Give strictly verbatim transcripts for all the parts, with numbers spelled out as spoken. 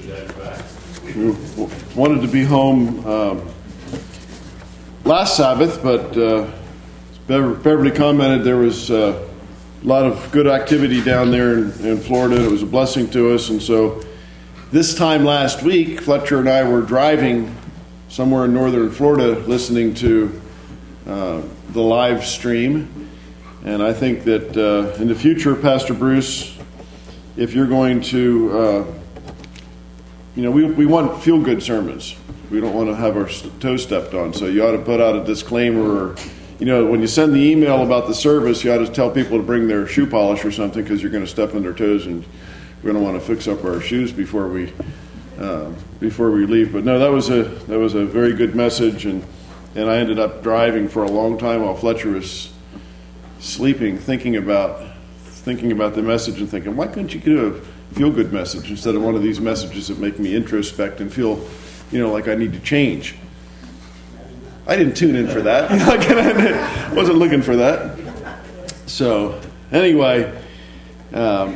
We wanted to be home um, last Sabbath, but uh, Beverly commented there was uh, a lot of good activity down there in, in Florida. It was a blessing to us, and so this time last week, Fletcher and I were driving somewhere in northern Florida listening to uh, the live stream, and I think that uh, in the future, Pastor Bruce, if you're going to, uh, you know, we we want feel-good sermons. We don't want to have our toes stepped on, so you ought to put out a disclaimer, or, you know, when you send the email about the service, you ought to tell people to bring their shoe polish or something, because you're going to step on their toes, and we're going to want to fix up our shoes before we uh, before we leave. But no, that was a that was a very good message, and and I ended up driving for a long time while Fletcher was sleeping, thinking about thinking about the message and thinking, why couldn't you do a feel-good message instead of one of these messages that make me introspect and feel, you know, like I need to change? I didn't tune in for that. I wasn't looking for that. So anyway, um,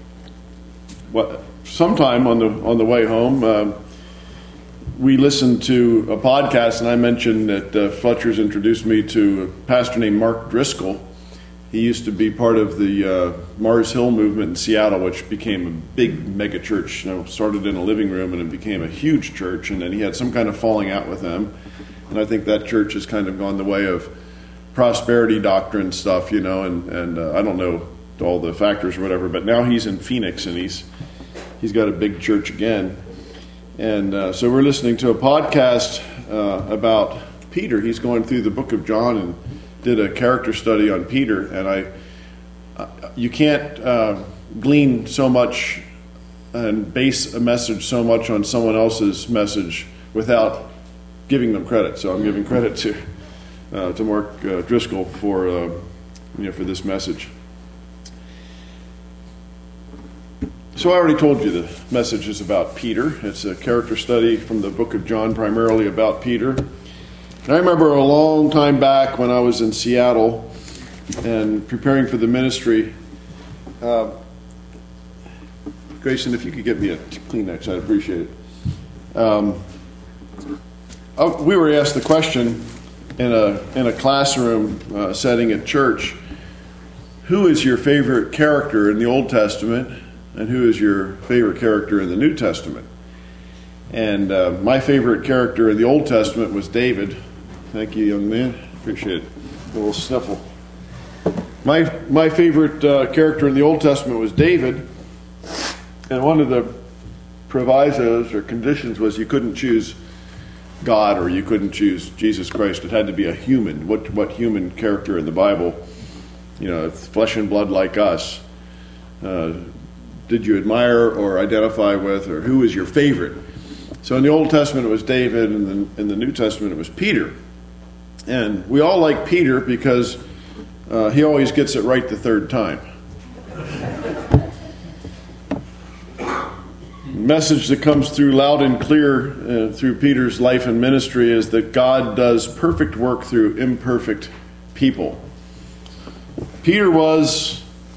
what, sometime on the on the way home, uh, we listened to a podcast, and I mentioned that uh, Fletcher's introduced me to a pastor named Mark Driscoll. He used to be part of the uh, Mars Hill movement in Seattle, which became a big mega church. You know, started in a living room and it became a huge church, and then he had some kind of falling out with them. And I think that church has kind of gone the way of prosperity doctrine stuff, you know, and, and uh, I don't know all the factors or whatever, but now he's in Phoenix, and he's he's got a big church again. And uh, so we're listening to a podcast uh, about Peter. He's going through the book of John and did a character study on Peter, and I, uh, you can't uh, glean so much and base a message so much on someone else's message without giving them credit. So I'm giving credit to uh, to Mark uh, Driscoll for uh, you know for this message. So I already told you the message is about Peter. It's a character study from the book of John, primarily about Peter. And I remember a long time back when I was in Seattle and preparing for the ministry. Uh, Grayson, if you could get me a Kleenex, I'd appreciate it. Um, I, we were asked the question in a in a classroom uh, setting at church: who is your favorite character in the Old Testament, and who is your favorite character in the New Testament? And uh, my favorite character in the Old Testament was David. Thank you, young man. Appreciate it. A little sniffle. My my favorite uh, character in the Old Testament was David. And one of the provisos or conditions was you couldn't choose God, or you couldn't choose Jesus Christ. It had to be a human. What what human character in the Bible, you know, flesh and blood like us, uh, did you admire or identify with, or who is your favorite? So in the Old Testament it was David, and in the New Testament it was Peter. And we all like Peter because uh, he always gets it right the third time. Message that comes through loud and clear uh, through Peter's life and ministry is that God does perfect work through imperfect people. Peter was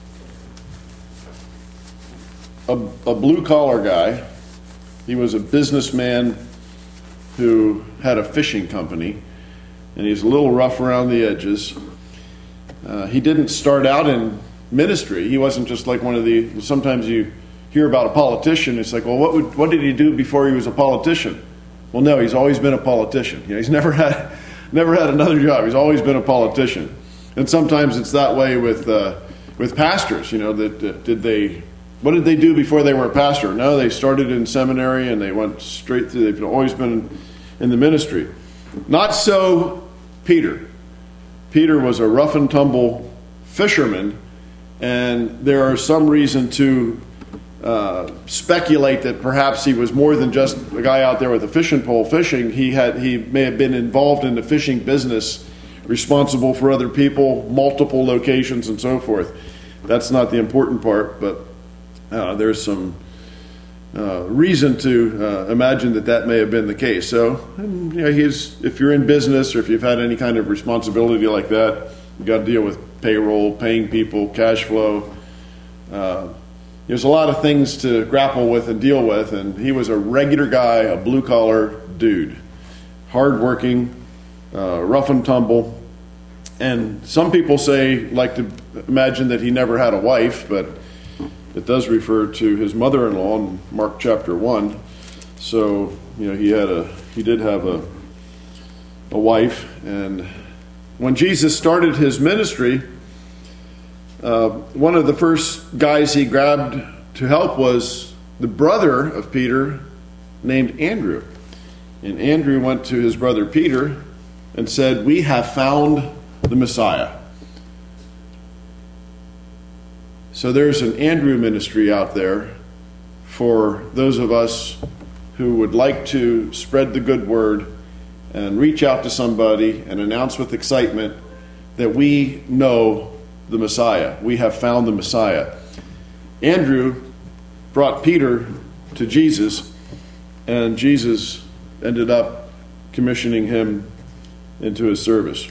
a, a blue-collar guy. He was a businessman who had a fishing company, and he's a little rough around the edges. Uh, he didn't start out in ministry. He wasn't just like one of the, sometimes you hear about a politician, it's like, well, what would, what did he do before he was a politician? Well, no, he's always been a politician. You know, he's never had never had another job. He's always been a politician. And sometimes it's that way with uh, with pastors, you know, that uh, did they, what did they do before they were a pastor? No, they started in seminary and they went straight through, they've always been in the ministry. Not so Peter. Peter was a rough and tumble fisherman, and there are some reason to uh, speculate that perhaps he was more than just a guy out there with a fishing pole fishing. He had he may have been involved in the fishing business, responsible for other people, multiple locations, and so forth. That's not the important part, but uh, there's some uh, reason to uh, imagine that that may have been the case. So, and, you know, he's if you're in business or if you've had any kind of responsibility like that, you got to deal with payroll, paying people, cash flow. Uh, there's a lot of things to grapple with and deal with, and he was a regular guy, a blue-collar dude, hard-working, uh, rough and tumble. And some people say, like to imagine that he never had a wife, but it does refer to his mother-in-law in Mark chapter one. So, you know, he had a he did have a a wife. And when Jesus started his ministry, uh, one of the first guys he grabbed to help was the brother of Peter named Andrew. And Andrew went to his brother Peter and said, "We have found the Messiah." So there's an Andrew ministry out there for those of us who would like to spread the good word and reach out to somebody and announce with excitement that we know the Messiah. We have found the Messiah. Andrew brought Peter to Jesus, and Jesus ended up commissioning him into his service.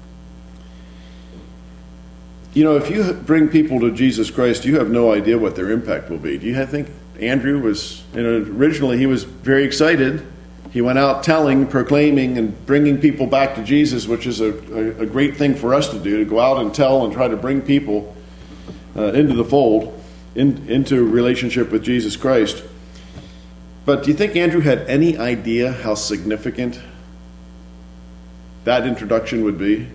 You know, if you bring people to Jesus Christ, you have no idea what their impact will be. Do you think Andrew was, you know, originally he was very excited. He went out telling, proclaiming, and bringing people back to Jesus, which is a, a, a great thing for us to do, to go out and tell and try to bring people uh, into the fold, in, into a relationship with Jesus Christ. But do you think Andrew had any idea how significant that introduction would be?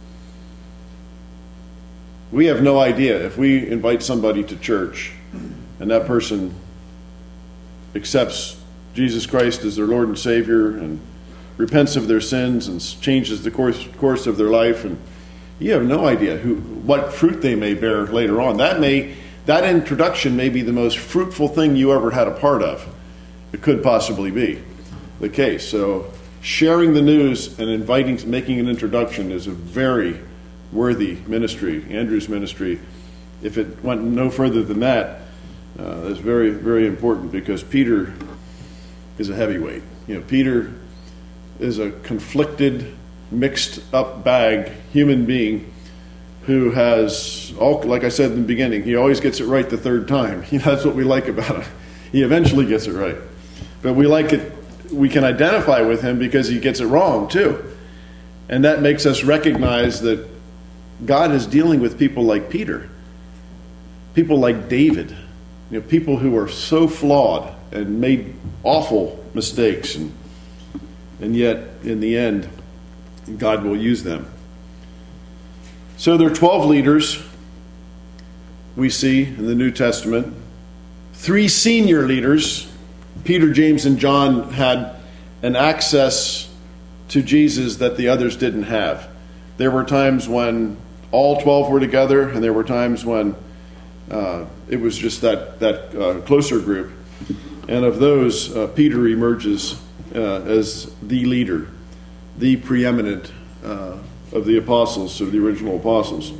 We have no idea if we invite somebody to church and that person accepts Jesus Christ as their Lord and Savior and repents of their sins and changes the course course of their life, and you have no idea who what fruit they may bear later on. That may that introduction may be the most fruitful thing you ever had a part of. It could possibly be the case. So sharing the news and inviting, making an introduction is a very worthy ministry. Andrew's ministry, if it went no further than that, uh, is very, very important, because Peter is a heavyweight. You know, Peter is a conflicted, mixed up bag human being who has, all, like I said in the beginning, he always gets it right the third time. That's what we like about him. He eventually gets it right. But we like it, we can identify with him because he gets it wrong too. And that makes us recognize that God is dealing with people like Peter, people like David, you know, people who are so flawed and made awful mistakes, and and yet in the end, God will use them. So there are twelve leaders we see in the New Testament. Three senior leaders, Peter, James, and John, had an access to Jesus that the others didn't have. There were times when all twelve were together, and there were times when uh, it was just that, that uh, closer group. And of those, uh, Peter emerges uh, as the leader, the preeminent uh, of the apostles, of the original apostles.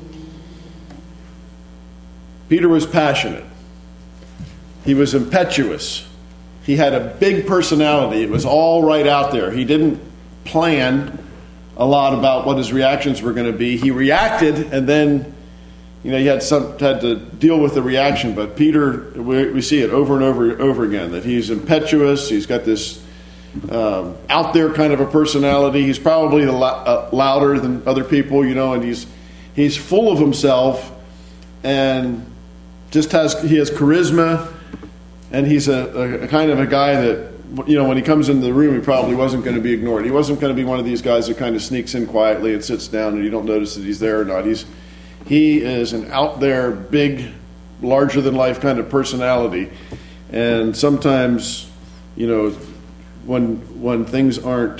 Peter was passionate. He was impetuous. He had a big personality. It was all right out there. He didn't plan a lot about what his reactions were going to be. He reacted, and then, you know, he had some had to deal with the reaction. But Peter, we, we see it over and over and over again, that he's impetuous. He's got this um, out there kind of a personality. He's probably a lot, uh, louder than other people, you know, and he's he's full of himself, and just has he has charisma, and he's a, a, a kind of a guy that, you know, when he comes into the room, he probably wasn't going to be ignored. He wasn't going to be one of these guys that kind of sneaks in quietly and sits down and you don't notice that he's there or not. He's he is an out there, big, larger than life kind of personality. And sometimes, you know, when when things aren't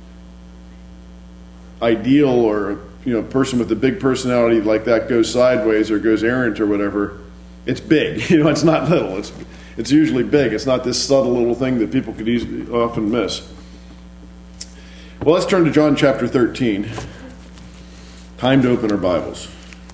ideal, or, you know, a person with a big personality like that goes sideways or goes errant or whatever, it's big. You know, it's not little. It's It's usually big. It's not this subtle little thing that people could easily, often miss. Well, let's turn to John chapter thirteen. Time to open our Bibles.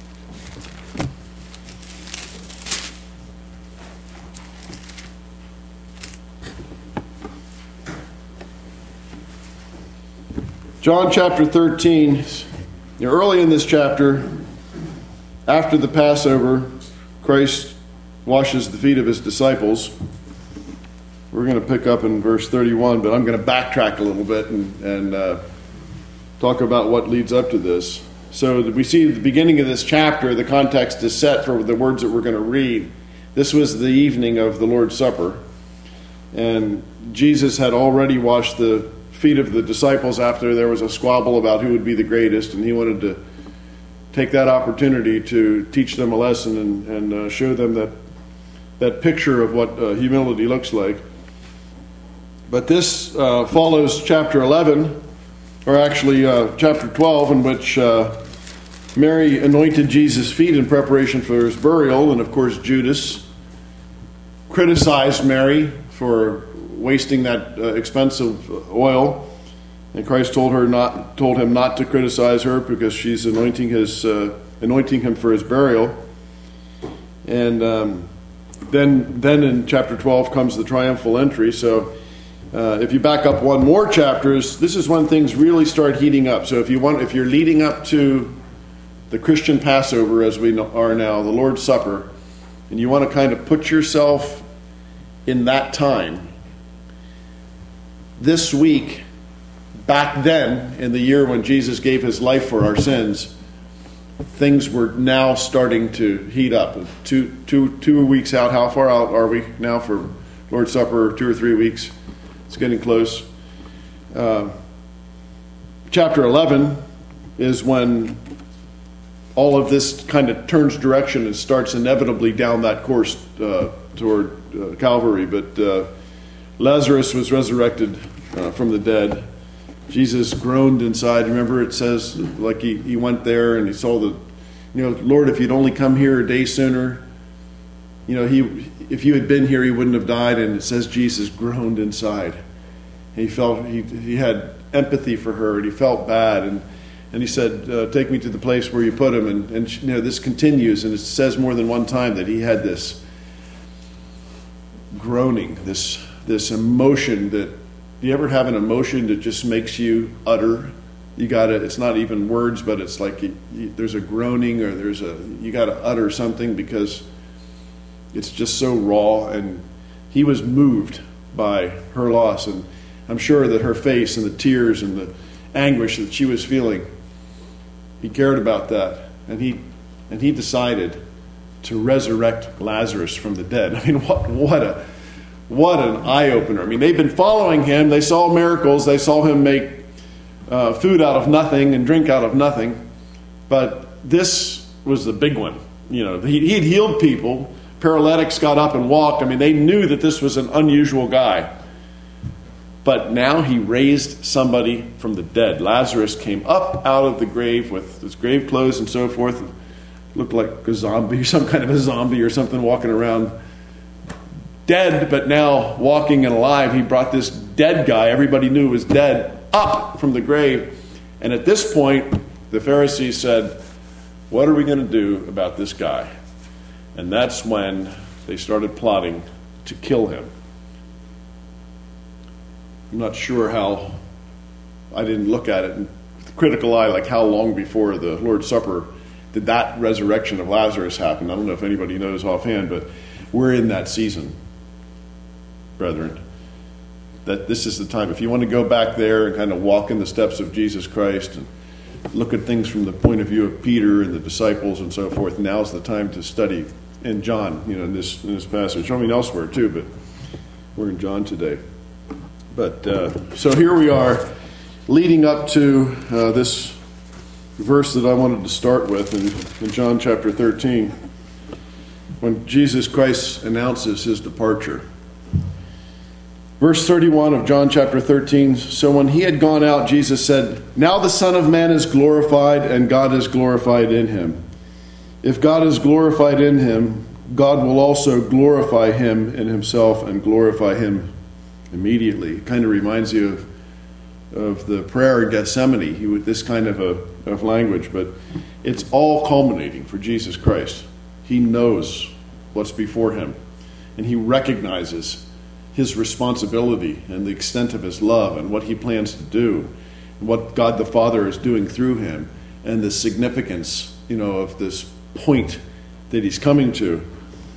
John chapter thirteen. Early in this chapter, after the Passover, Christ washes the feet of his disciples. We're going to pick up in verse thirty-one, but I'm going to backtrack a little bit and, and uh, talk about what leads up to this. So we see at the beginning of this chapter, the context is set for the words that we're going to read. This was the evening of the Lord's Supper, and Jesus had already washed the feet of the disciples after there was a squabble about who would be the greatest, and he wanted to take that opportunity to teach them a lesson and, and uh, show them that that picture of what uh, humility looks like. But this uh, follows chapter eleven, or actually uh, chapter twelve, in which uh, Mary anointed Jesus' feet in preparation for his burial, and of course Judas criticized Mary for wasting that uh, expensive oil, and Christ told her not, told him not to criticize her because she's anointing his, uh, anointing him for his burial. And um, then, then in chapter twelve comes the triumphal entry. So, uh, if you back up one more chapters, this is when things really start heating up. So, if you want, if you're leading up to the Christian Passover, as we are now, the Lord's Supper, and you want to kind of put yourself in that time. This week, back then, in the year when Jesus gave his life for our sins, things were now starting to heat up. Two, two, two weeks out, how far out are we now for Lord's Supper? Two or three weeks. It's getting close. Uh, chapter eleven is when all of this kind of turns direction and starts inevitably down that course uh, toward uh, Calvary. But uh, Lazarus was resurrected uh, from the dead. Jesus groaned inside. Remember, it says, like he, he went there and he saw the, you know, Lord, if you'd only come here a day sooner, you know, he if you had been here, he wouldn't have died. And it says Jesus groaned inside. He felt he he had empathy for her, and he felt bad, and and he said, uh, "Take me to the place where you put him." And and you know, this continues, and it says more than one time that he had this groaning, this this emotion that. Do you ever have an emotion that just makes you utter? You gotta. It's not even words, but it's like you, you, there's a groaning, or there's a you gotta utter something because it's just so raw. And he was moved by her loss, and I'm sure that her face and the tears and the anguish that she was feeling, he cared about that, and he and he decided to resurrect Lazarus from the dead. I mean, what what a What an eye-opener. I mean, they've been following him. They saw miracles. They saw him make uh, food out of nothing and drink out of nothing. But this was the big one. You know, he, he had healed people. Paralytics got up and walked. I mean, they knew that this was an unusual guy. But now he raised somebody from the dead. Lazarus came up out of the grave with his grave clothes and so forth. Looked like a zombie, some kind of a zombie or something walking around. Dead, but now walking and alive. He brought this dead guy, everybody knew was dead, up from the grave. And at this point, the Pharisees said, what are we going to do about this guy? And that's when they started plotting to kill him. I'm not sure how, I didn't look at it with a critical eye, like how long before the Lord's Supper did that resurrection of Lazarus happen. I don't know if anybody knows offhand, but we're in that season. Brethren, that this is the time. If you want to go back there and kind of walk in the steps of Jesus Christ and look at things from the point of view of Peter and the disciples and so forth, now's the time to study in John, you know, in this in this passage. I mean, elsewhere too, but we're in John today. But uh, so here we are, leading up to uh, this verse that I wanted to start with in, in John chapter thirteen, when Jesus Christ announces his departure. Verse thirty-one of John chapter thirteen, so when he had gone out, Jesus said, now the Son of Man is glorified, and God is glorified in him. If God is glorified in him, God will also glorify him in himself and glorify him immediately. It kind of reminds you of, of the prayer in Gethsemane, he, with this kind of, a, of language, but it's all culminating for Jesus Christ. He knows what's before him, and he recognizes his responsibility and the extent of his love and what he plans to do, and what God the Father is doing through him, and the significance, you know, of this point that he's coming to.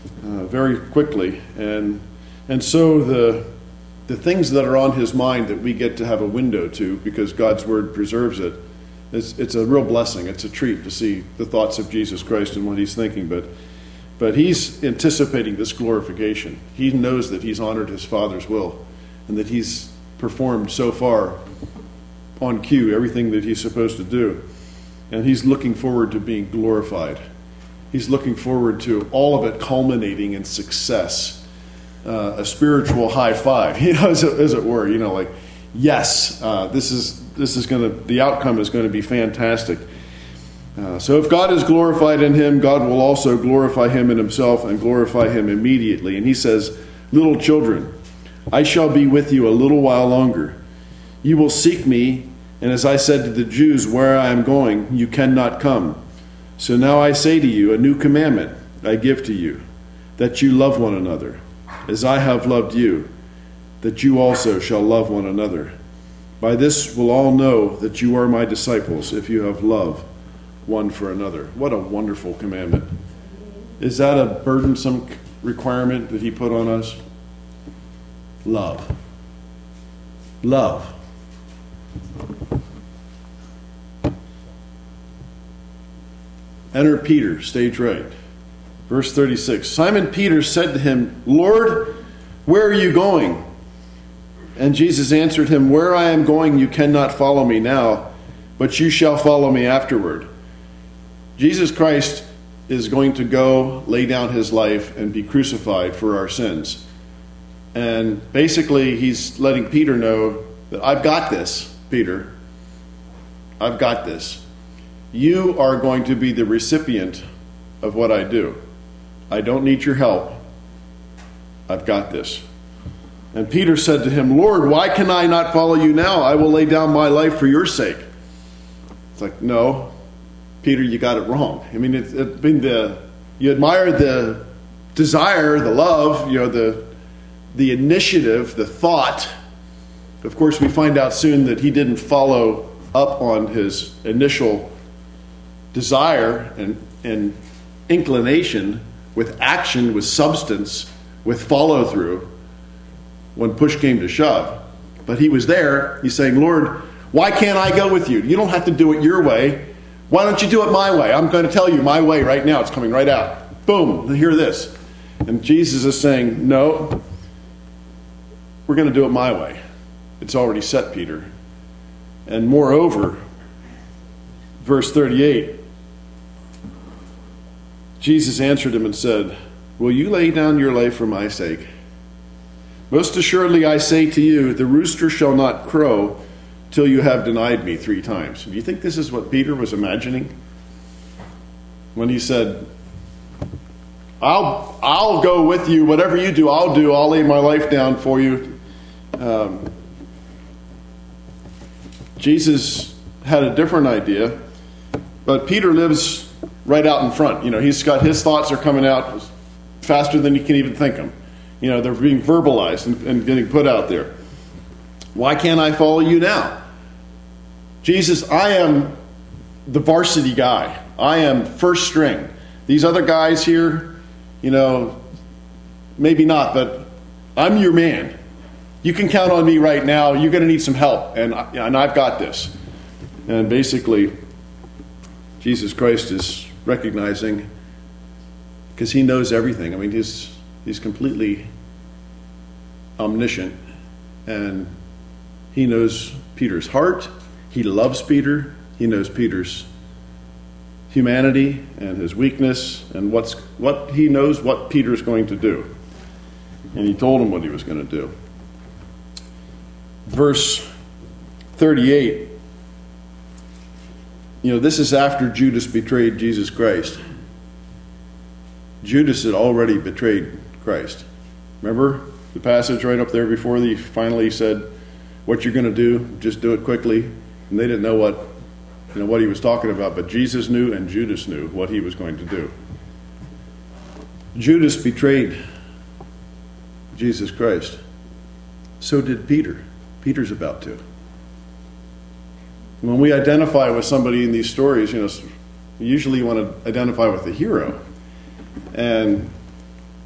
uh, very quickly. And and so the the things that are on his mind that we get to have a window to, because God's word preserves it, it's, it's a real blessing. It's a treat to see the thoughts of Jesus Christ and what he's thinking. But but he's anticipating this glorification. He knows that he's honored his Father's will and that he's performed so far on cue everything that he's supposed to do. And he's looking forward to being glorified. He's looking forward to all of it culminating in success, uh, a spiritual high five, you know, as it, as it were. You know, like, yes, uh, this is this is going to, the outcome is going to be fantastic. Uh, so if God is glorified in him, God will also glorify him in himself and glorify him immediately. And he says, little children, I shall be with you a little while longer. You will seek me, and as I said to the Jews, where I am going, you cannot come. So now I say to you, a new commandment I give to you, that you love one another, as I have loved you, that you also shall love one another. By this will all know that you are my disciples, if you have love one for another. What a wonderful commandment. Is that a burdensome requirement that he put on us? Love. Love. Enter Peter, stage right. Verse thirty-six. Simon Peter said to him, Lord, where are you going? And Jesus answered him, where I am going you cannot follow me now, but you shall follow me afterward. Jesus Christ is going to go lay down his life and be crucified for our sins. And basically he's letting Peter know that I've got this, Peter. I've got this. You are going to be the recipient of what I do. I don't need your help. I've got this. And Peter said to him, Lord, why can I not follow you now? I will lay down my life for your sake. It's like, no, Peter, you got it wrong. I mean, it's it been the you admire the desire, the love, you know, the the initiative, the thought. Of course, we find out soon that he didn't follow up on his initial desire and, and inclination with action, with substance, with follow-through when push came to shove. But he was there. He's saying, Lord, why can't I go with you? You don't have to do it your way. Why don't you do it my way? I'm going to tell you my way right now. It's coming right out. Boom, hear this. And Jesus is saying, no, we're going to do it my way. It's already set, Peter. And moreover, verse thirty-eight, Jesus answered him and said, will you lay down your life for my sake? Most assuredly I say to you, the rooster shall not crow till you have denied me three times. Do you think this is what Peter was imagining when he said, I'll I'll go with you, whatever you do, I'll do, I'll lay my life down for you. Um, Jesus had a different idea, but Peter lives right out in front. You know, he's got his thoughts are coming out faster than you can even think them. You know, they're being verbalized and, and getting put out there. Why can't I follow you now? Jesus, I am the varsity guy. I am first string. These other guys here, you know, maybe not, but I'm your man. You can count on me right now. You're going to need some help, and, and I've got this. And basically, Jesus Christ is recognizing, because he knows everything. I mean, he's he's completely omniscient, and he knows Peter's heart. He loves Peter. He knows Peter's humanity and his weakness, and what's what he knows what Peter's going to do. And he told him what he was going to do. Verse thirty-eight. You know, this is after Judas betrayed Jesus Christ. Judas had already betrayed Christ. Remember the passage right up there before he finally said, what you're going to do, just do it quickly. And they didn't know what, you know, what he was talking about, but Jesus knew and Judas knew what he was going to do. Judas betrayed Jesus Christ. So did Peter. Peter's about to. When we identify with somebody in these stories, you know, usually you want to identify with the hero. And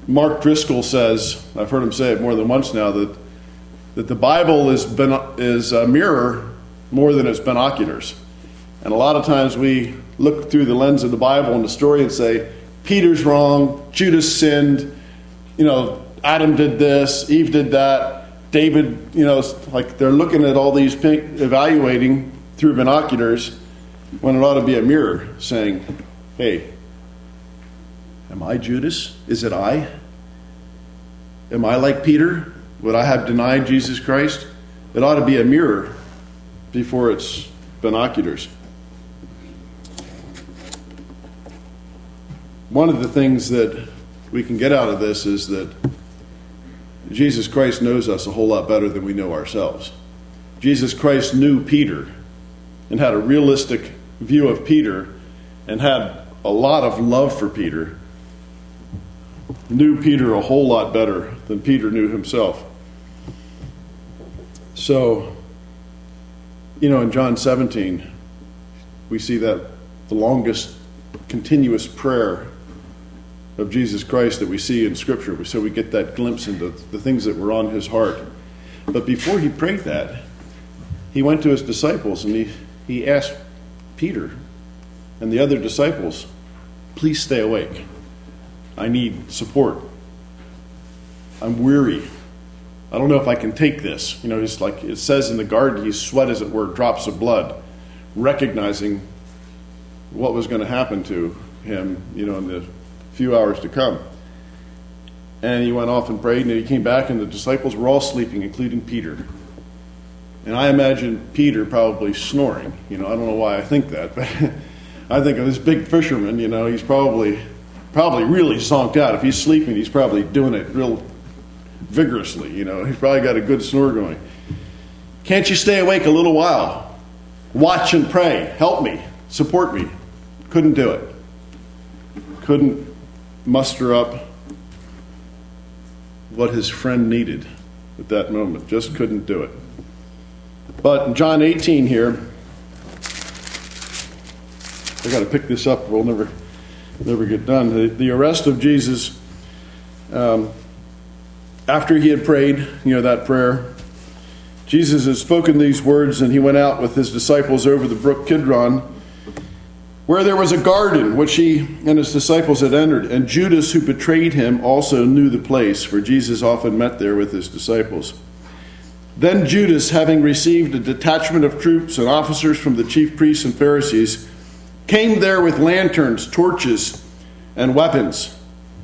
Mark Driscoll says, I've heard him say it more than once now, that that the Bible is bin- is a mirror more than it's binoculars. And a lot of times we look through the lens of the Bible and the story and say, Peter's wrong, Judas sinned, you know, Adam did this, Eve did that, David, you know, like they're looking at all these, evaluating through binoculars, when it ought to be a mirror saying, hey, am I Judas? Is it I? Am I like Peter? Would I have denied Jesus Christ? It ought to be a mirror before it's binoculars. One of the things that we can get out of this is that Jesus Christ knows us a whole lot better than we know ourselves. Jesus Christ knew Peter and had a realistic view of Peter and had a lot of love for Peter. Knew Peter a whole lot better than Peter knew himself. So, you know, in John seventeen, we see that the longest continuous prayer of Jesus Christ that we see in Scripture. So we get that glimpse into the things that were on his heart. But before he prayed that, he went to his disciples and he, he asked Peter and the other disciples, please stay awake. I need support. I'm weary. I don't know if I can take this. You know, he's like, it says in the garden, he sweat, as it were, drops of blood, recognizing what was going to happen to him, you know, in the few hours to come. And he went off and prayed, and he came back, and the disciples were all sleeping, including Peter. And I imagine Peter probably snoring. You know, I don't know why I think that, but I think of this big fisherman, you know, he's probably probably really zonked out. If he's sleeping, he's probably doing it real vigorously, you know. He's probably got a good snore going. Can't you stay awake a little while? Watch and pray. Help me. Support me. Couldn't do it. Couldn't muster up what his friend needed at that moment. Just couldn't do it. But in John eighteen here, I got to pick this up. We'll never, never get done. The, the arrest of Jesus, um, after he had prayed, you know, that prayer, Jesus had spoken these words, and he went out with his disciples over the brook Kidron, where there was a garden which he and his disciples had entered. And Judas, who betrayed him, also knew the place, for Jesus often met there with his disciples. Then Judas, having received a detachment of troops and officers from the chief priests and Pharisees, came there with lanterns, torches, and weapons.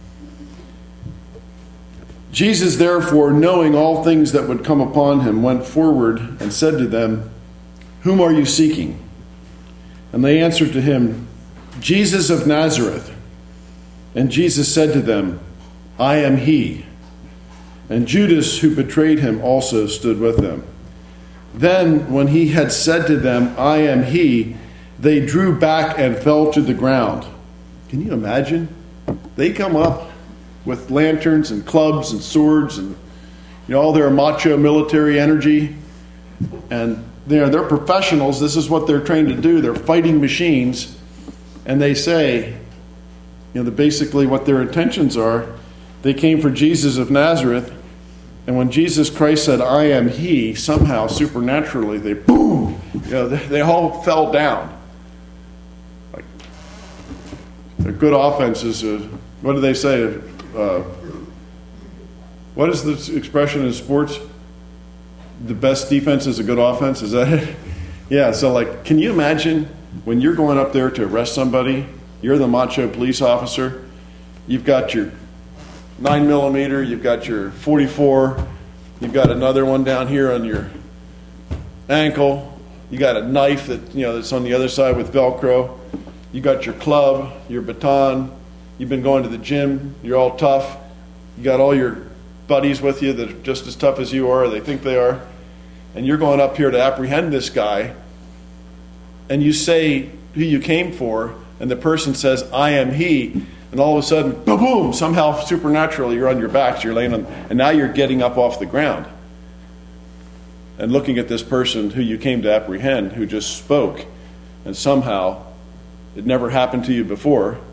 Jesus, therefore, knowing all things that would come upon him, went forward and said to them, "Whom are you seeking?" And they answered to him, "Jesus of Nazareth." And Jesus said to them, "I am he." And Judas, who betrayed him, also stood with them. Then, when he had said to them, "I am he," they drew back and fell to the ground. Can you imagine? They come up with lanterns and clubs and swords and, you know, all their macho military energy, and they're they're professionals. This is what they're trained to do. They're fighting machines, and they say, you know, the, basically what their intentions are. They came for Jesus of Nazareth, and when Jesus Christ said, "I am he," somehow supernaturally they boom, you know, they, they all fell down. Like a good offense is a, what do they say? Uh, what is the expression in sports? The best defense is a good offense. Is that it? Yeah. So, like, can you imagine when you're going up there to arrest somebody? You're the macho police officer. You've got your nine millimeter. You've got your forty-four. You've got another one down here on your ankle. You got a knife that, you know, that's on the other side with Velcro. You got your club, your baton. You've been going to the gym. You're all tough. You got all your buddies with you that are just as tough as you are, or they think they are. And you're going up here to apprehend this guy. And you say who you came for, and the person says, "I am he." And all of a sudden, boom, boom, somehow supernaturally you're on your backs, you're laying on, and now you're getting up off the ground and looking at this person who you came to apprehend, who just spoke, and somehow it never happened to you before.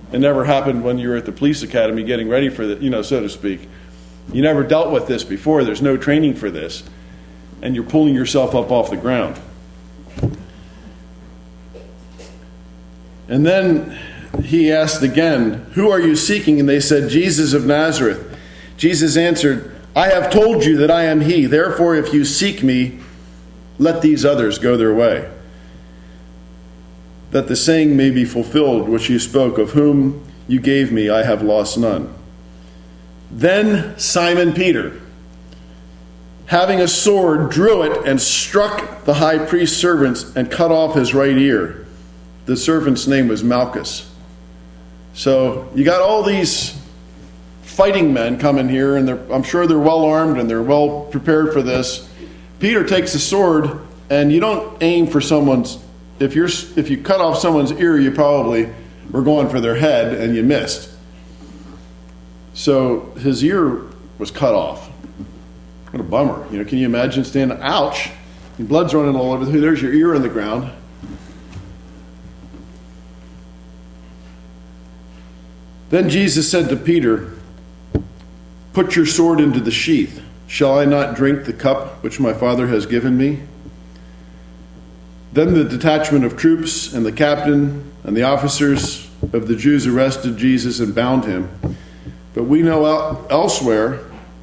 It never happened when you were at the police academy getting ready for the, you know, so to speak. You never dealt with this before. There's no training for this. And you're pulling yourself up off the ground. And then he asked again, "Who are you seeking?" And they said, "Jesus of Nazareth." Jesus answered, "I have told you that I am he. Therefore, if you seek me, let these others go their way, that the saying may be fulfilled which you spoke, of whom you gave me, I have lost none." Then Simon Peter, having a sword, drew it and struck the high priest's servant and cut off his right ear. The servant's name was Malchus. So you got all these fighting men coming here, and they're, I'm sure they're well armed and they're well prepared for this. Peter takes a sword, and you don't aim for someone's. If you're if you cut off someone's ear, you probably were going for their head, and you missed. So his ear was cut off. What a bummer! You know, can you imagine standing? Ouch! Your blood's running all over. There's your ear in the ground. Then Jesus said to Peter, "Put your sword into the sheath. Shall I not drink the cup which my Father has given me?" Then the detachment of troops and the captain and the officers of the Jews arrested Jesus and bound him. But we know el- elsewhere,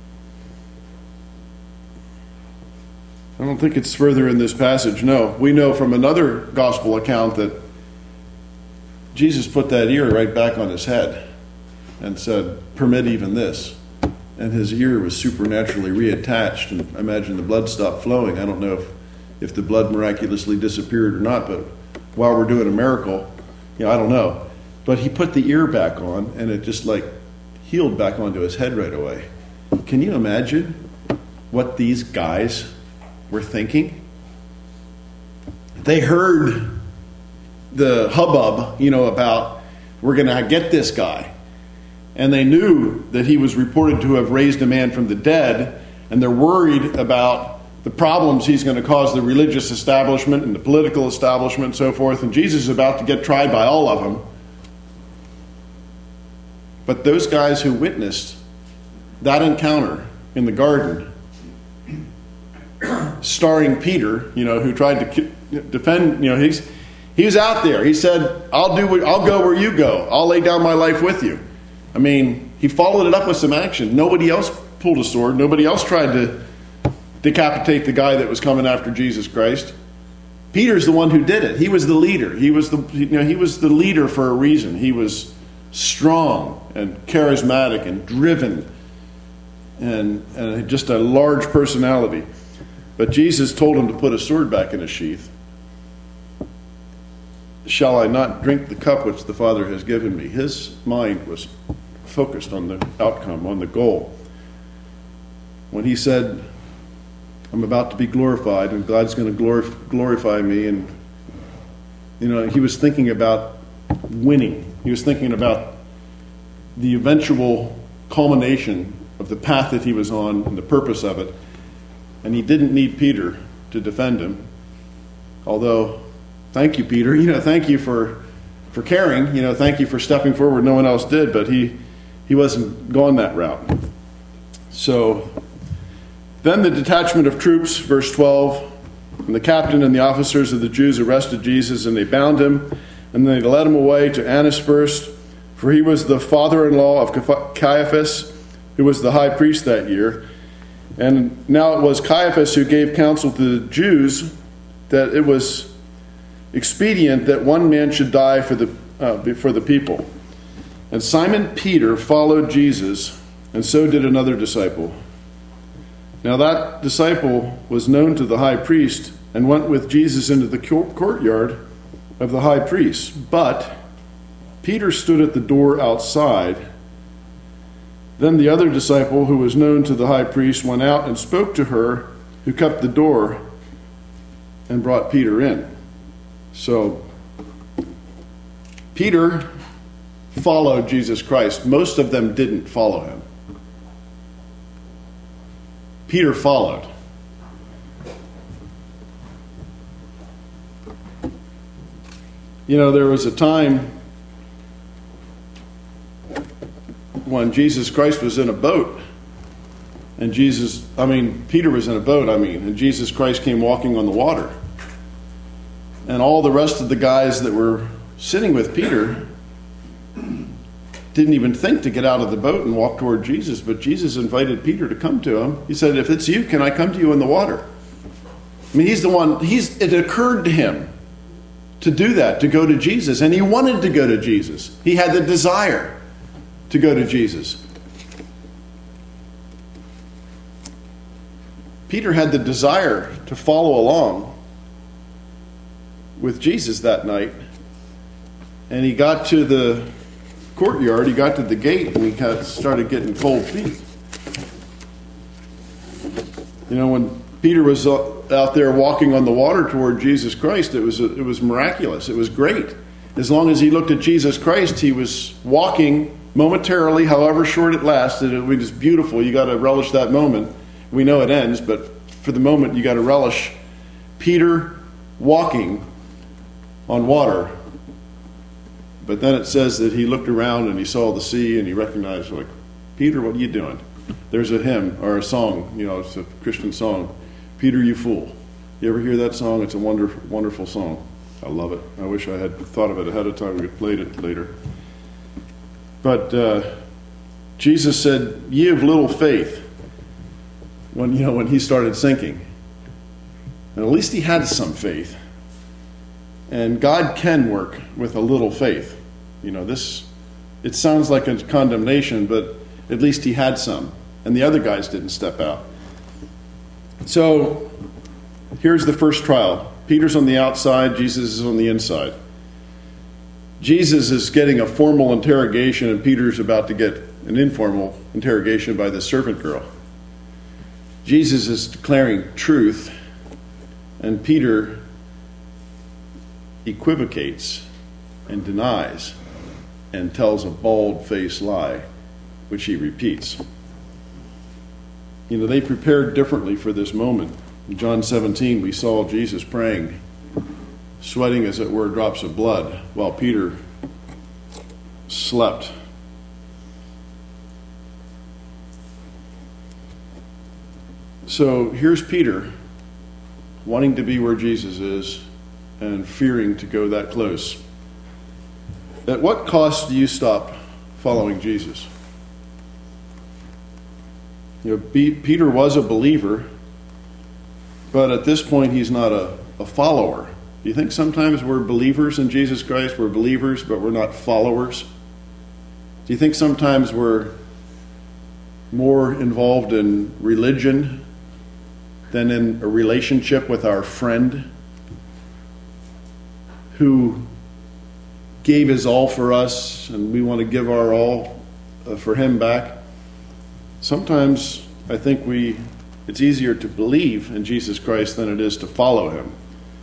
I don't think it's further in this passage, no. We know from another gospel account that Jesus put that ear right back on his head and said, "Permit even this." And his ear was supernaturally reattached, and I imagine the blood stopped flowing. I don't know if, if the blood miraculously disappeared or not, but while we're doing a miracle, you know, I don't know. But he put the ear back on, and it just like healed back onto his head right away. Can you imagine what these guys were thinking? They heard the hubbub, you know, about we're going to get this guy. And they knew that he was reported to have raised a man from the dead, and they're worried about the problems he's going to cause the religious establishment and the political establishment and so forth. And Jesus is about to get tried by all of them. But those guys who witnessed that encounter in the garden, starring Peter, you know, who tried to defend, you know, he's he was out there. He said, "I'll do what, I'll go where you go. I'll lay down my life with you." I mean, he followed it up with some action. Nobody else pulled a sword. Nobody else tried to decapitate the guy that was coming after Jesus Christ. Peter's the one who did it. He was the leader. He was the you know he was the leader for a reason. He was strong and charismatic and driven and, and just a large personality. But Jesus told him to put a sword back in his sheath. "Shall I not drink the cup which the Father has given me?" His mind was focused on the outcome, on the goal. When he said, "I'm about to be glorified, and God's going to glorif- glorify me," and you know, he was thinking about winning. He was thinking about the eventual culmination of the path that he was on and the purpose of it. And he didn't need Peter to defend him. Although, thank you, Peter. You know, thank you for for caring. You know, thank you for stepping forward. No one else did, but he he wasn't going that route. So then the detachment of troops, verse twelve, and the captain and the officers of the Jews arrested Jesus, and they bound him, and they led him away to Annas first, for he was the father-in-law of Caiaphas, who was the high priest that year. And now it was Caiaphas who gave counsel to the Jews that it was expedient that one man should die for the uh, for the people. And Simon Peter followed Jesus, and so did another disciple. Now that disciple was known to the high priest and went with Jesus into the courtyard of the high priest. But Peter stood at the door outside. Then the other disciple, who was known to the high priest, went out and spoke to her who kept the door and brought Peter in. So Peter followed Jesus Christ. Most of them didn't follow him. Peter followed. You know, there was a time when Jesus Christ was in a boat, and Jesus, I mean, Peter was in a boat, I mean, and Jesus Christ came walking on the water. And all the rest of the guys that were sitting with Peter didn't even think to get out of the boat and walk toward Jesus, but Jesus invited Peter to come to him. He said, if it's you, can I come to you in the water? I mean, he's the one, he's, it occurred to him to do that, to go to Jesus, and he wanted to go to Jesus. He had the desire to go to Jesus. Peter had the desire to follow along with Jesus that night, and he got to the courtyard, he got to the gate, and he got, started getting cold feet. You know, when Peter was out there walking on the water toward Jesus Christ, it was it was miraculous. It was great. As long as he looked at Jesus Christ, he was walking momentarily, however short it lasted. It was beautiful. You got to relish that moment. We know it ends, but for the moment, you got to relish Peter walking on water. But then it says that he looked around and he saw the sea and he recognized, like, Peter, what are you doing? There's a hymn or a song, you know, it's a Christian song. Peter, you fool. You ever hear that song? It's a wonderful, wonderful song. I love it. I wish I had thought of it ahead of time. We could play it later. But uh, Jesus said, ye of little faith, when, you know, when he started sinking. And at least he had some faith. And God can work with a little faith. You know, this, it sounds like a condemnation, but at least he had some. And the other guys didn't step out. So, here's the first trial. Peter's on the outside, Jesus is on the inside. Jesus is getting a formal interrogation, and Peter's about to get an informal interrogation by the servant girl. Jesus is declaring truth, and Peter equivocates and denies and tells a bald-faced lie, which he repeats. You know, they prepared differently for this moment. In John seventeen, we saw Jesus praying, sweating as it were drops of blood, while Peter slept. So here's Peter wanting to be where Jesus is and fearing to go that close. At what cost do you stop following Jesus? You know, B- Peter was a believer, but at this point he's not a, a follower. Do you think sometimes we're believers in Jesus Christ? We're believers, but we're not followers? Do you think sometimes we're more involved in religion than in a relationship with our friend who gave his all for us, and we want to give our all uh, for him back? Sometimes I think we it's easier to believe in Jesus Christ than it is to follow him.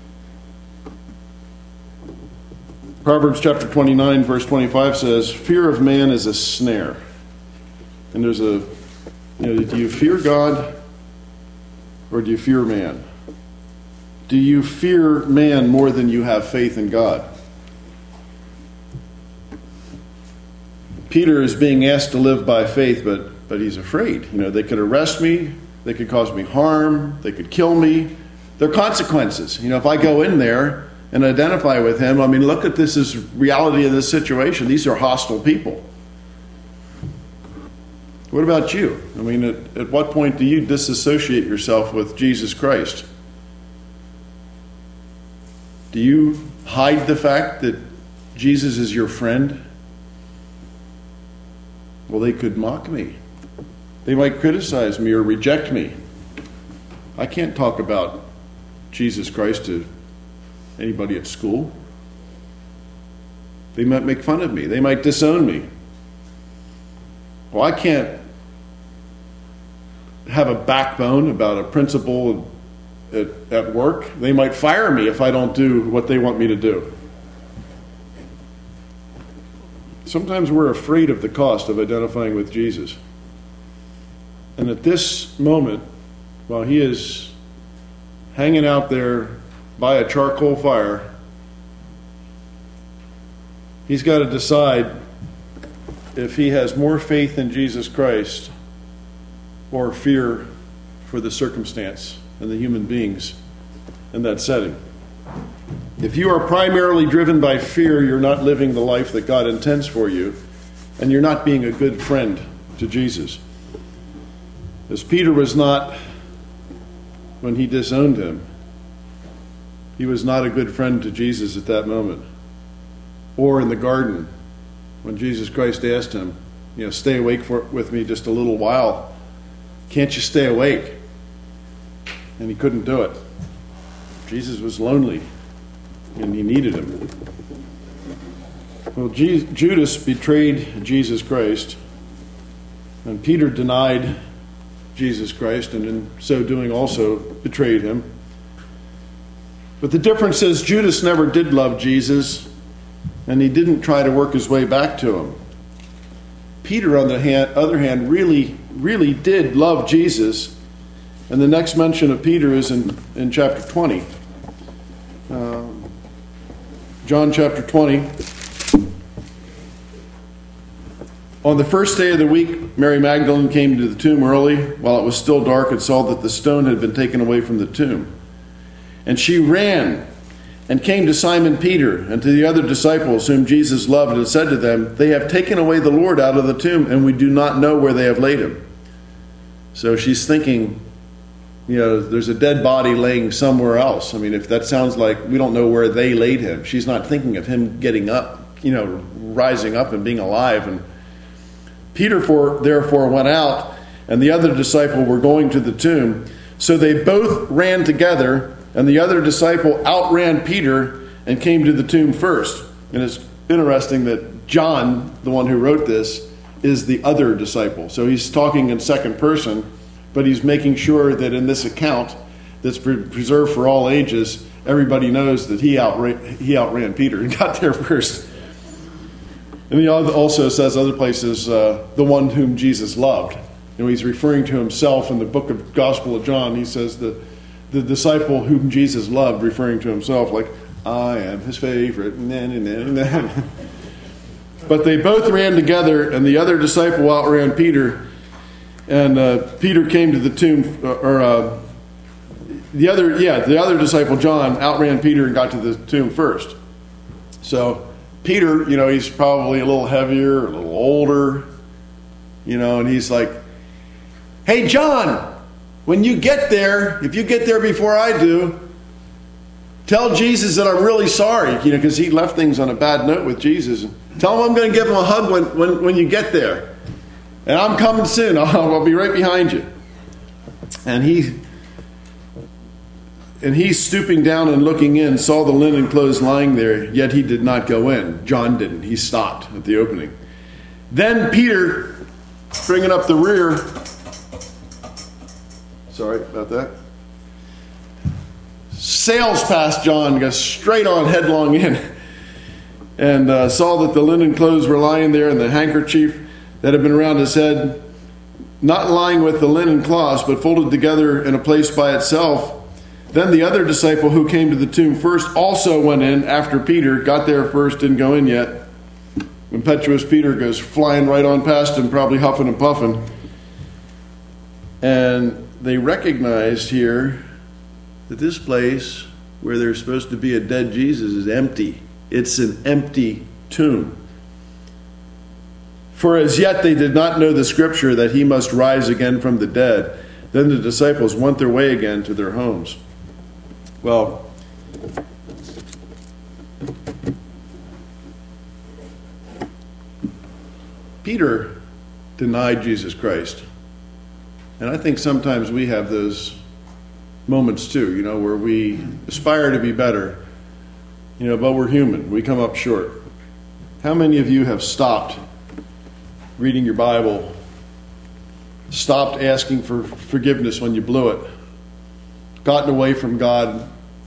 Proverbs chapter twenty-nine, verse twenty-five says, fear of man is a snare. And there's a, you know, do you fear God or do you fear man? Do you fear man more than you have faith in God? Peter is being asked to live by faith, but but he's afraid. You know, they could arrest me, they could cause me harm, they could kill me. There are consequences. You know, if I go in there and identify with him, I mean, look at this as reality of this situation. These are hostile people. What about you? I mean, at, at what point do you disassociate yourself with Jesus Christ? Do you hide the fact that Jesus is your friend? Well, they could mock me. They might criticize me or reject me. I can't talk about Jesus Christ to anybody at school. They might make fun of me. They might disown me. Well, I can't have a backbone about a principal at, at work. They might fire me if I don't do what they want me to do. Sometimes we're afraid of the cost of identifying with Jesus. And at this moment, while he is hanging out there by a charcoal fire, he's got to decide if he has more faith in Jesus Christ or fear for the circumstance and the human beings in that setting. If you are primarily driven by fear, you're not living the life that God intends for you, and you're not being a good friend to Jesus. As Peter was not when he disowned him, he was not a good friend to Jesus at that moment. Or in the garden, when Jesus Christ asked him, you know, stay awake for, with me just a little while. Can't you stay awake? And he couldn't do it. Jesus was lonely, and he needed him. Well, Je- Judas betrayed Jesus Christ, and Peter denied Jesus Christ, and in so doing also betrayed him. But the difference is Judas never did love Jesus, and he didn't try to work his way back to him. Peter, on the hand, other hand, really, really did love Jesus. And the next mention of Peter is in, in chapter twenty. Um, John chapter twenty. On the first day of the week, Mary Magdalene came to the tomb early, while it was still dark, and saw that the stone had been taken away from the tomb. And she ran and came to Simon Peter and to the other disciples whom Jesus loved, and said to them, they have taken away the Lord out of the tomb, and we do not know where they have laid him. So she's thinking, you know, there's a dead body laying somewhere else. I mean, if that sounds like we don't know where they laid him, she's not thinking of him getting up, you know, rising up and being alive. And Peter for, therefore went out, and the other disciple were going to the tomb. So they both ran together, and the other disciple outran Peter and came to the tomb first. And it's interesting that John, the one who wrote this, is the other disciple. So he's talking in second person, but he's making sure that in this account that's preserved for all ages, everybody knows that he outran, he outran Peter and got there first. And he also says other places, uh, the one whom Jesus loved. You know, he's referring to himself in the book of Gospel of John. He says the, the disciple whom Jesus loved, referring to himself, like, I am his favorite. Nah, nah, nah, nah. But they both ran together, and the other disciple outran Peter. And uh, Peter came to the tomb, uh, or uh, the other, yeah, the other disciple, John, outran Peter and got to the tomb first. So Peter, you know, he's probably a little heavier, a little older, you know, and he's like, hey, John, when you get there, if you get there before I do, tell Jesus that I'm really sorry, you know, because he left things on a bad note with Jesus. Tell him I'm going to give him a hug when, when, when you get there. And I'm coming soon. I'll, I'll be right behind you. And he, and he, stooping down and looking in, saw the linen clothes lying there, yet he did not go in. John didn't. He stopped at the opening. Then Peter, bringing up the rear, sorry about that, sails past John, goes straight on headlong in, and uh, saw that the linen clothes were lying there, and the handkerchief that had been around his head, not lying with the linen cloths, but folded together in a place by itself. Then the other disciple who came to the tomb first also went in after Peter, got there first, didn't go in yet. Impetuous Peter goes flying right on past him, probably huffing and puffing. And they recognized here that this place where there's supposed to be a dead Jesus is empty. It's an empty tomb. For as yet they did not know the scripture that he must rise again from the dead. Then the disciples went their way again to their homes. Well, Peter denied Jesus Christ. And I think sometimes we have those moments too, you know, where we aspire to be better, you know, but we're human. We come up short. How many of you have stopped reading your Bible, stopped asking for forgiveness when you blew it, gotten away from God,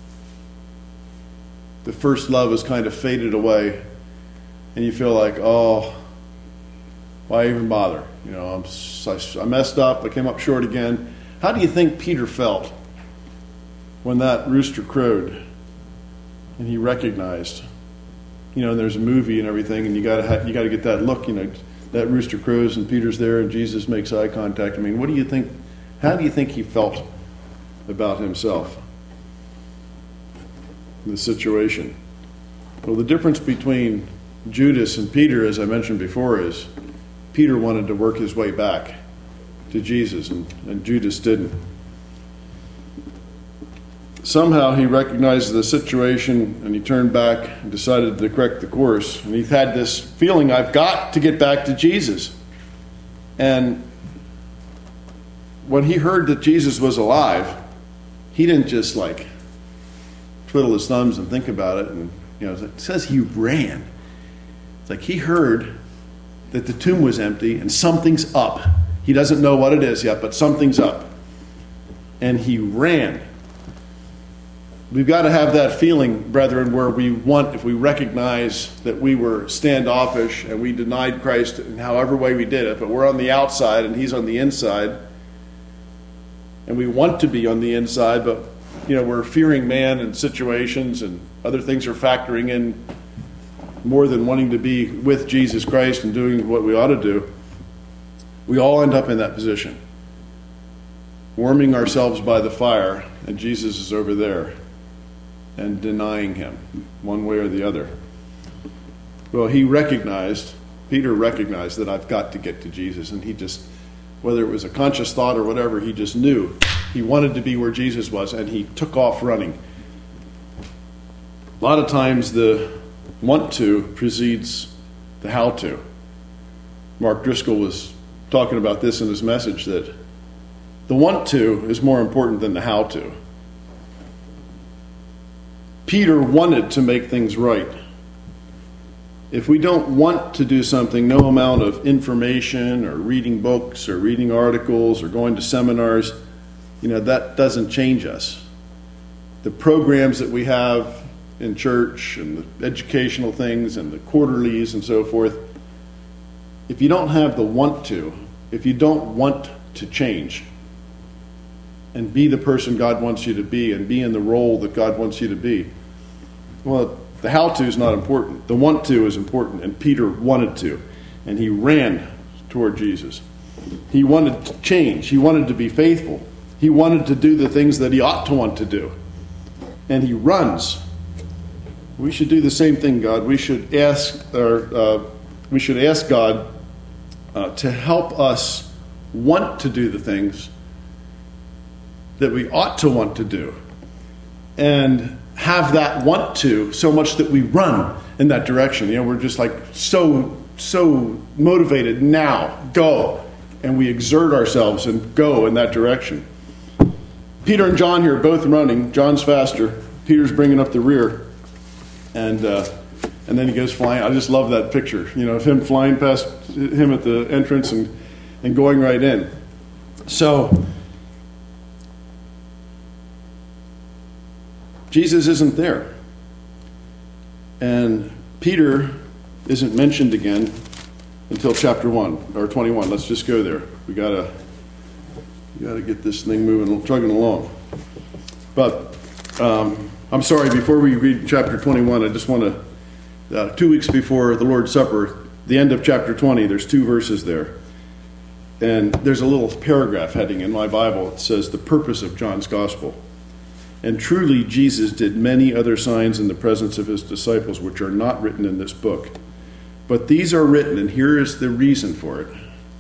the first love has kind of faded away, and you feel like, oh, why even bother? You know, I'm, I messed up, I came up short again. How do you think Peter felt when that rooster crowed and he recognized? You know, and there's a movie and everything, and you got to you got to get that look. You know, that rooster crows and Peter's there and Jesus makes eye contact. I mean, what do you think? How do you think he felt about himself in the situation? Well, the difference between Judas and Peter, as I mentioned before, is Peter wanted to work his way back to Jesus, and, and Judas didn't. Somehow he recognized the situation, and he turned back and decided to correct the course. And he had this feeling, I've got to get back to Jesus. And when he heard that Jesus was alive, he didn't just like twiddle his thumbs and think about it. And you know, it says he ran. It's like he heard that the tomb was empty and something's up. He doesn't know what it is yet, but something's up. And he ran. We've got to have that feeling, brethren, where we want, if we recognize that we were standoffish and we denied Christ in however way we did it, but we're on the outside and he's on the inside, and we want to be on the inside, but you know, we're fearing man and situations and other things are factoring in more than wanting to be with Jesus Christ and doing what we ought to do. We all end up in that position, warming ourselves by the fire, and Jesus is over there and denying him one way or the other. Well, he recognized, Peter recognized that I've got to get to Jesus, and he just, whether it was a conscious thought or whatever, he just knew he wanted to be where Jesus was, and he took off running. A lot of times the want to precedes the how to. Mark Driscoll was talking about this in his message, that the want to is more important than the how to. Peter wanted to make things right. If we don't want to do something, no amount of information or reading books or reading articles or going to seminars, you know, that doesn't change us. The programs that we have in church and the educational things and the quarterlies and so forth, if you don't have the want to, if you don't want to change and be the person God wants you to be and be in the role that God wants you to be, well, the how to is not important. The want to is important, and Peter wanted to, and he ran toward Jesus. He wanted to change. He wanted to be faithful. He wanted to do the things that he ought to want to do, and he runs. We should do the same thing, God. We should ask, or uh, we should ask God uh, to help us want to do the things that we ought to want to do, and have that want to so much that we run in that direction. You know, we're just like so so motivated. Now go, and we exert ourselves and go in that direction. Peter and John here both running. John's faster. Peter's bringing up the rear, and uh, and then he goes flying. I just love that picture. You know, of him flying past him at the entrance and and going right in. So Jesus isn't there. And Peter isn't mentioned again until chapter one or twenty-one. Let's just go there. We gotta we gotta get this thing moving, trugging along. But um, I'm sorry, before we read chapter twenty-one, I just want to, uh, two weeks before the Lord's Supper, the end of chapter twenty, there's two verses there. And there's a little paragraph heading in my Bible. It says, the purpose of John's gospel. And truly, Jesus did many other signs in the presence of his disciples, which are not written in this book. But these are written, and here is the reason for it,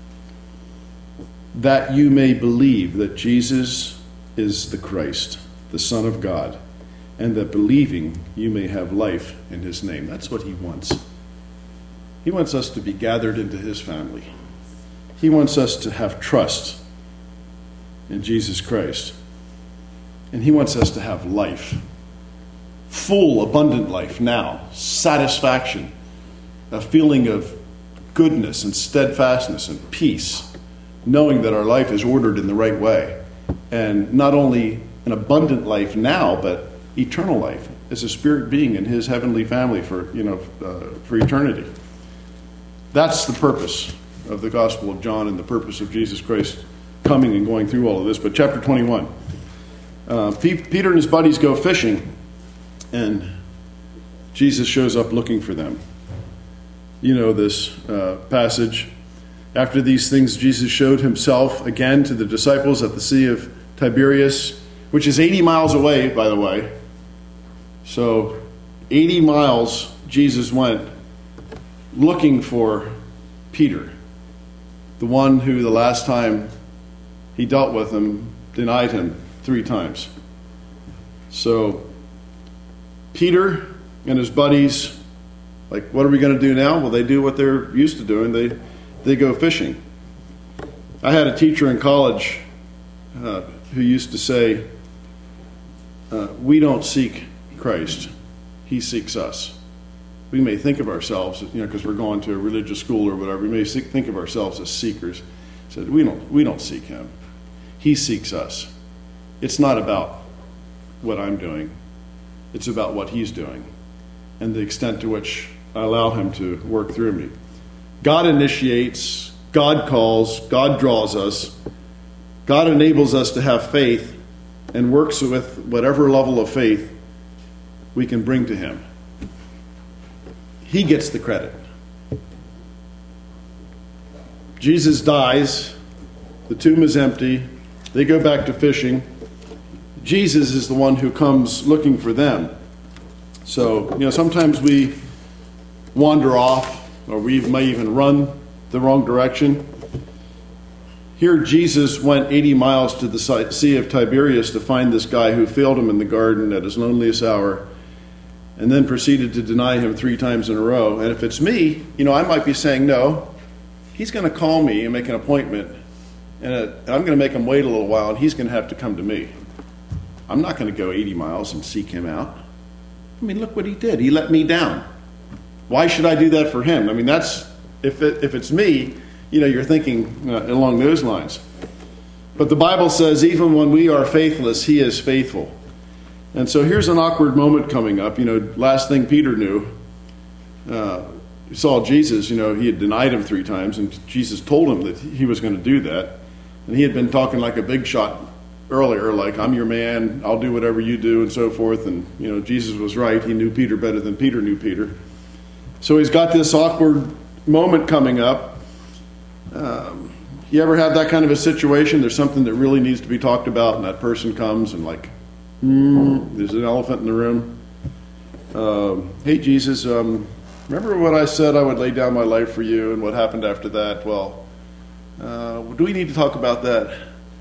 that you may believe that Jesus is the Christ, the Son of God, and that believing you may have life in his name. That's what he wants. He wants us to be gathered into his family. He wants us to have trust in Jesus Christ. And he wants us to have life. Full, abundant life now. Satisfaction. A feeling of goodness and steadfastness and peace. Knowing that our life is ordered in the right way. And not only an abundant life now, but eternal life as a spirit being in his heavenly family for, you know, uh, for eternity. That's the purpose of the Gospel of John and the purpose of Jesus Christ coming and going through all of this. But chapter twenty-one. Uh, Peter and his buddies go fishing, and Jesus shows up looking for them. You know this uh, passage. After these things, Jesus showed himself again to the disciples at the Sea of Tiberias, which is eighty miles away, by the way. So eighty miles Jesus went looking for Peter, the one who the last time he dealt with him denied him three times. So Peter and his buddies, like, what are we going to do now? Well, they do what they're used to doing. They they go fishing. I had a teacher in college uh, who used to say, uh, we don't seek Christ. He seeks us. We may think of ourselves, you know, because we're going to a religious school or whatever, we may think of ourselves as seekers. He said, we don't, we don't seek him. He seeks us. It's not about what I'm doing. It's about what he's doing and the extent to which I allow him to work through me. God initiates, God calls, God draws us. God enables us to have faith and works with whatever level of faith we can bring to him. He gets the credit. Jesus dies. The tomb is empty. They go back to fishing. Jesus is the one who comes looking for them. So, you know, sometimes we wander off, or we may even run the wrong direction. Here Jesus went eighty miles to the Sea of Tiberias to find this guy who failed him in the garden at his loneliest hour, and then proceeded to deny him three times in a row. And if it's me, you know, I might be saying, no, he's going to call me and make an appointment, and I'm going to make him wait a little while, and he's going to have to come to me. I'm not going to go eighty miles and seek him out. I mean, look what he did. He let me down. Why should I do that for him? I mean, that's, if it, if it's me, you know, you're thinking uh, along those lines. But the Bible says even when we are faithless, he is faithful. And so here's an awkward moment coming up. You know, last thing Peter knew, uh, he saw Jesus, you know, he had denied him three times, and Jesus told him that he was going to do that. And he had been talking like a big shot earlier, like, I'm your man, I'll do whatever you do, and so forth. And, you know, Jesus was right. He knew Peter better than Peter knew Peter. So he's got this awkward moment coming up. Um, you ever have that kind of a situation? There's something that really needs to be talked about, and that person comes and like, mm, there's an elephant in the room. Uh, hey, Jesus, um, remember what I said I would lay down my life for you, and what happened after that? Well, uh, do we need to talk about that?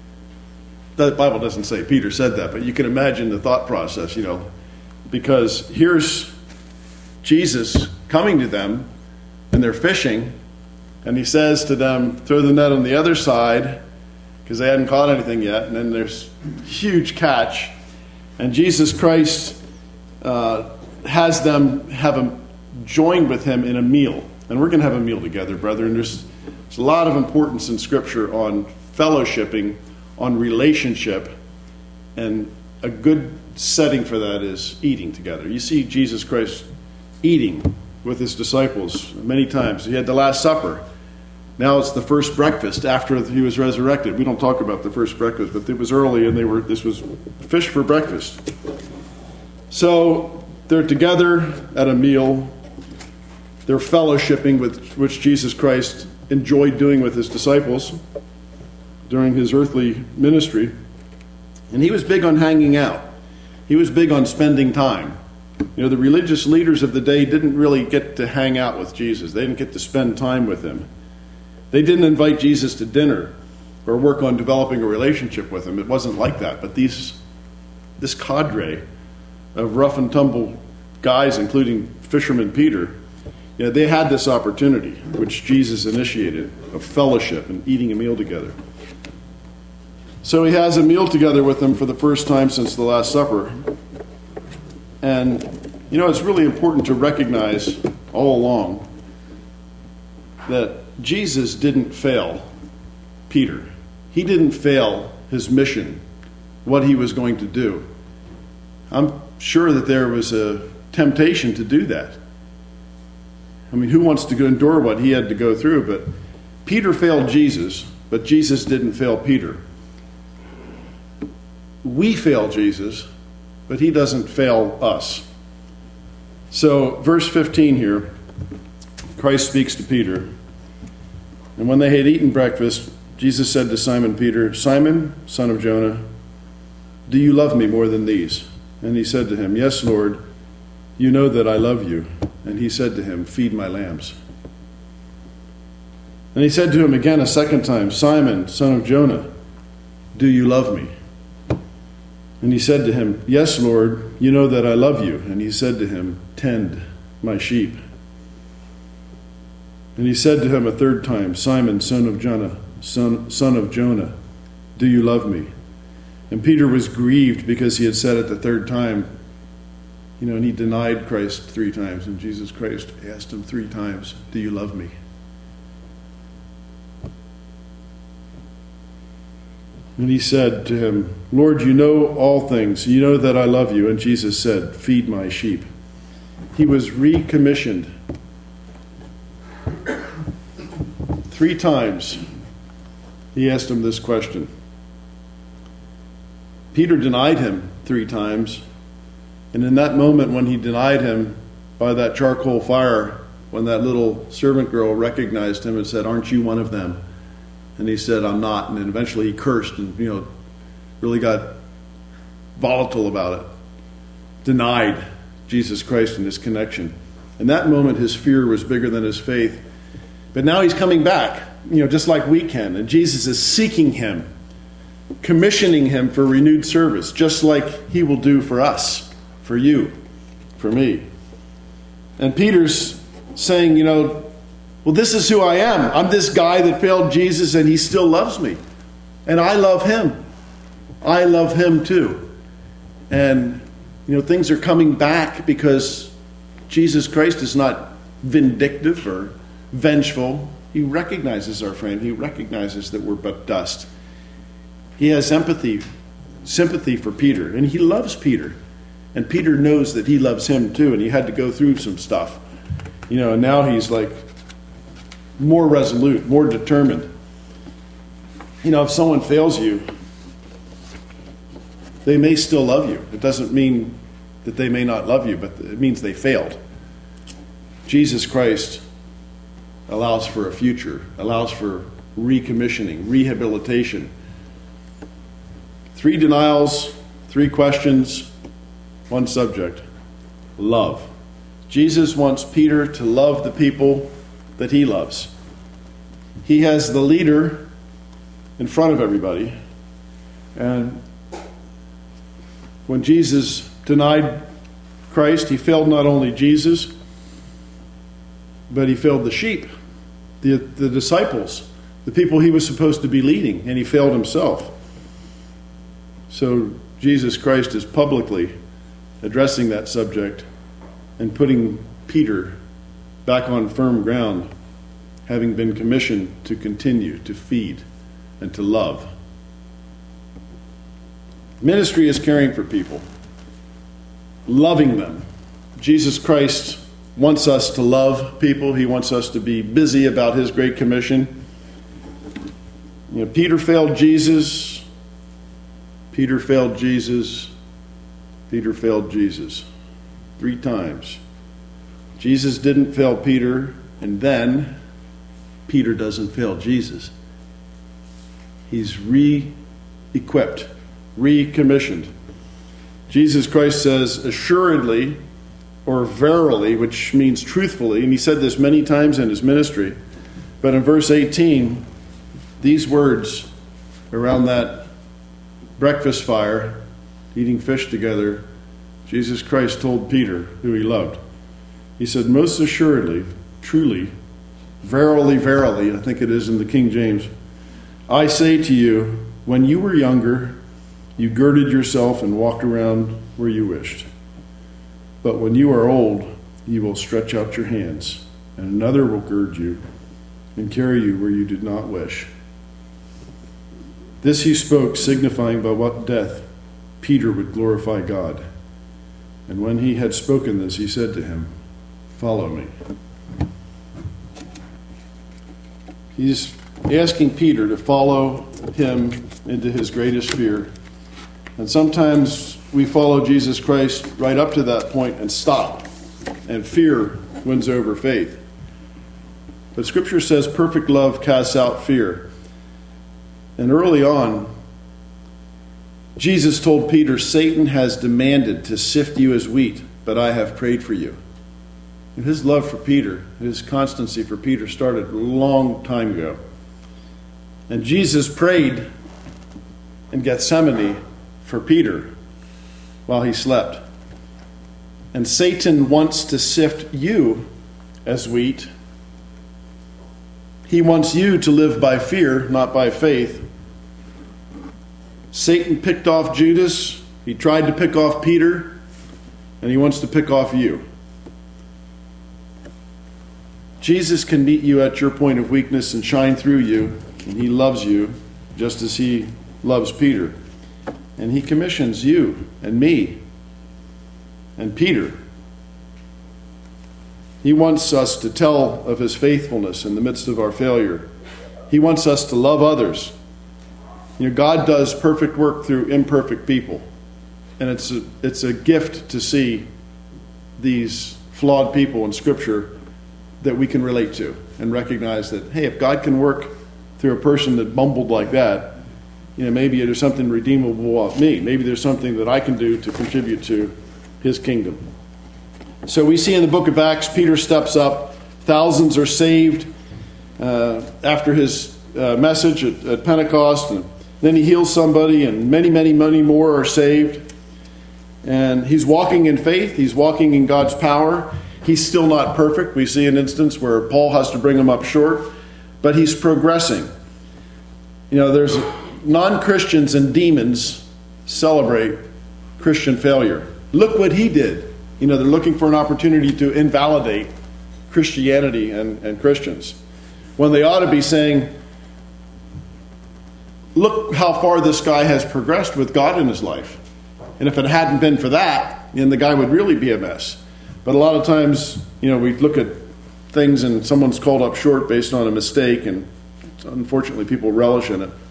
The Bible doesn't say Peter said that, but you can imagine the thought process, you know, because here's Jesus coming to them, and they're fishing, and he says to them, throw the net on the other side, because they hadn't caught anything yet, and then there's huge catch, and Jesus Christ uh, has them have them joined with him in a meal, and we're going to have a meal together, brethren. There's, there's a lot of importance in Scripture on fellowshipping, on relationship, and a good setting for that is eating together. You see Jesus Christ eating with his disciples many times. He had the Last Supper. Now it's the first breakfast after he was resurrected. We don't talk about the first breakfast, but it was early, and they were. This was fish for breakfast. So they're together at a meal. They're fellowshipping, with which Jesus Christ enjoyed doing with his disciples during his earthly ministry. And he was big on hanging out. He was big on spending time. You know, the religious leaders of the day didn't really get to hang out with Jesus. They didn't get to spend time with him. They didn't invite Jesus to dinner or work on developing a relationship with him. It wasn't like that. But these, this cadre of rough and tumble guys, including fisherman Peter, you know, they had this opportunity, which Jesus initiated, of fellowship and eating a meal together. So he has a meal together with them for the first time since the Last Supper. And, you know, it's really important to recognize all along that Jesus didn't fail Peter. He didn't fail his mission, what he was going to do. I'm sure that there was a temptation to do that. I mean, who wants to endure what he had to go through? But Peter failed Jesus, but Jesus didn't fail Peter. We fail Jesus, but he doesn't fail us. So, verse fifteen here, Christ speaks to Peter. And when they had eaten breakfast, Jesus said to Simon Peter, "Simon, son of Jonah, do you love me more than these?" And he said to him, "Yes, Lord, you know that I love you." And he said to him, "Feed my lambs." And he said to him again a second time, "Simon, son of Jonah, do you love me?" And he said to him, "Yes, Lord, you know that I love you." And he said to him, "Tend my sheep." And he said to him a third time, "Simon, son of Jonah, son, son of Jonah, do you love me?" And Peter was grieved because he had said it the third time. You know, and he denied Christ three times. And Jesus Christ asked him three times, "Do you love me?" And he said to him, "Lord, you know all things. You know that I love you." And Jesus said, "Feed my sheep." He was recommissioned. Three times he asked him this question. Peter denied him three times. And in that moment when he denied him by that charcoal fire, when that little servant girl recognized him and said, "Aren't you one of them?" And he said, "I'm not." And then eventually he cursed and, you know, really got volatile about it. Denied Jesus Christ and his connection. In that moment, his fear was bigger than his faith. But now he's coming back, you know, just like we can. And Jesus is seeking him, commissioning him for renewed service, just like he will do for us, for you, for me. And Peter's saying, you know, well, this is who I am. I'm this guy that failed Jesus and he still loves me. And I love him. I love him too. And, you know, things are coming back because Jesus Christ is not vindictive or vengeful. He recognizes our friend. He recognizes that we're but dust. He has empathy, sympathy for Peter. And he loves Peter. And Peter knows that he loves him too. And he had to go through some stuff. You know, and now he's like more resolute, more determined. You know, if someone fails you, they may still love you. It doesn't mean that they may not love you, but it means they failed. Jesus Christ allows for a future, allows for recommissioning, rehabilitation. Three denials, three questions, one subject: love. Jesus wants Peter to love the people that he loves. He has the leader in front of everybody. And when Jesus denied Christ, he failed not only Jesus, but he failed the sheep, the, the disciples, the people he was supposed to be leading, and he failed himself. So Jesus Christ is publicly addressing that subject and putting Peter back on firm ground, having been commissioned to continue to feed and to love. Ministry is caring for people, loving them. Jesus Christ wants us to love people. He wants us to be busy about his great commission. You know, Peter failed Jesus. Peter failed Jesus. Peter failed Jesus. Three times. Jesus didn't fail Peter, and then Peter doesn't fail Jesus. He's re-equipped, recommissioned. Jesus Christ says, assuredly, or verily, which means truthfully, and he said this many times in his ministry, but in verse eighteen, these words around that breakfast fire, eating fish together, Jesus Christ told Peter, who he loved. He said, most assuredly, truly, verily, verily, I think it is in the King James, I say to you, when you were younger, you girded yourself and walked around where you wished. But when you are old, you will stretch out your hands, and another will gird you and carry you where you did not wish. This he spoke, signifying by what death Peter would glorify God. And when he had spoken this, he said to him, follow me. He's asking Peter to follow him into his greatest fear. And sometimes we follow Jesus Christ right up to that point and stop. And fear wins over faith. But Scripture says perfect love casts out fear. And early on, Jesus told Peter, Satan has demanded to sift you as wheat, but I have prayed for you. And his love for Peter, his constancy for Peter started a long time ago. And Jesus prayed in Gethsemane for Peter while he slept. And Satan wants to sift you as wheat. He wants you to live by fear, not by faith. Satan picked off Judas. He tried to pick off Peter. And he wants to pick off you. Jesus can meet you at your point of weakness and shine through you. And he loves you just as he loves Peter. And he commissions you and me and Peter. He wants us to tell of his faithfulness in the midst of our failure. He wants us to love others. You know, God does perfect work through imperfect people. And it's a, it's a gift to see these flawed people in Scripture that we can relate to and recognize that, hey, if God can work through a person that bumbled like that, you know, maybe there's something redeemable of me. Maybe there's something that I can do to contribute to his kingdom. So we see in the book of Acts, Peter steps up. Thousands are saved uh, after his uh, message at, at Pentecost. And then he heals somebody, and many, many, many more are saved. And he's walking in faith. He's walking in God's power. He's still not perfect. We see an instance where Paul has to bring him up short. But he's progressing. You know, there's non-Christians and demons celebrate Christian failure. Look what he did. You know, they're looking for an opportunity to invalidate Christianity and, and Christians. When they ought to be saying, look how far this guy has progressed with God in his life. And if it hadn't been for that, then the guy would really be a mess. But a lot of times, you know, we look at things and someone's called up short based on a mistake, and unfortunately people relish in it.